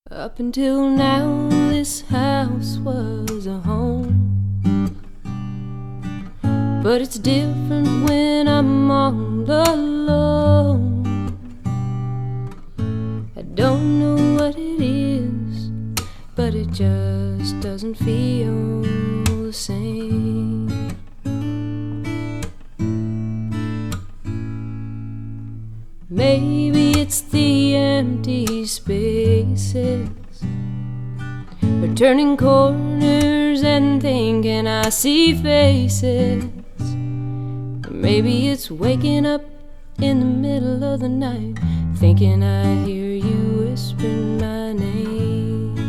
Up until now, this house was a home, but it's different when I'm all alone. I don't know what it is, but it just doesn't feel the same. Maybe it's the empty spaces, or turning corners and thinking I see faces. Or maybe it's waking up in the middle of the night, thinking I hear you whisper my name.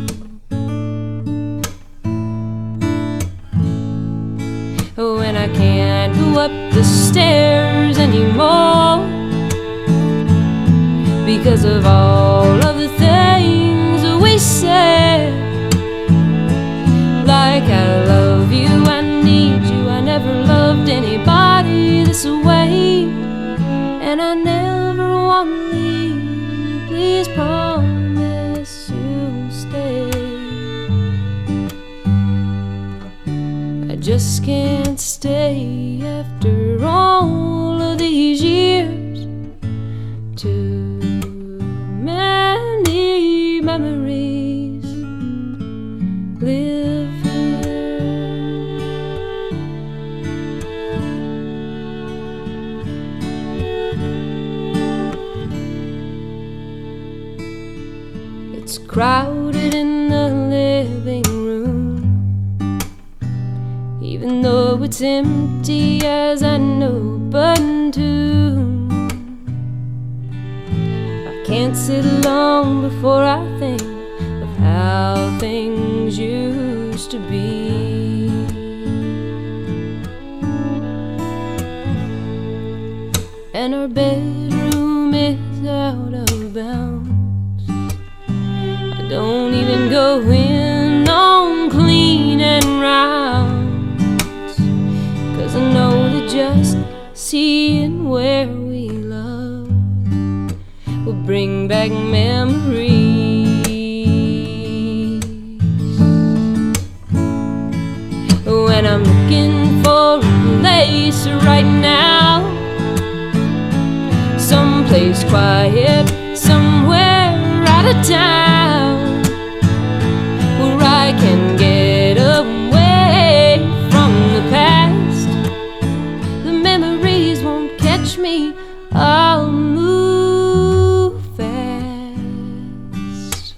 When I can't go up the stairs anymore because of all of the things we said, like I love you, I need you, I never loved anybody this way, and I never want to leave. Please promise you'll stay. I just can't stay after all of these years. Too many memories live here. It's crowded in the living room, even though it's empty as I know but too. Can't sit long before I think of how things used to be. And our bedroom is out of bounds. I don't even go in on clean and rounds, 'cause I know that just seeing where we love will bring back memories. When I'm looking for a place right now, someplace quiet, somewhere out of town, where I can get away from the past. The memories won't catch me, I'll move fast.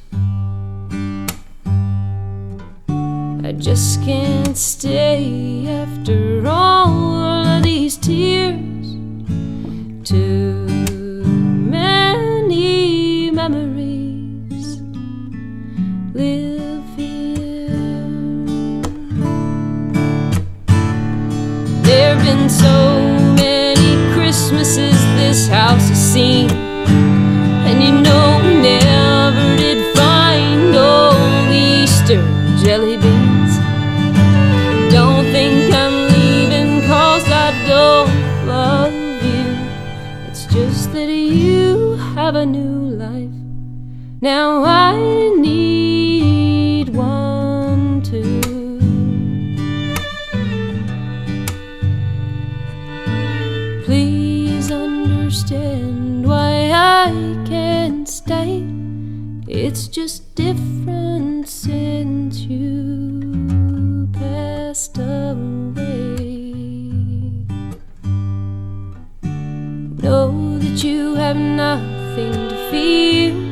I just can't stay after all of these tears. Too many memories live here. There've been so many Christmases this house has seen, and you know we never did find old Easter jelly beans. Don't think I'm leaving 'cause I don't love you. It's just that you have a new life. Now I need one too. Please understand why I can't stay. It's just different since you passed away. Know that you have nothing to fear.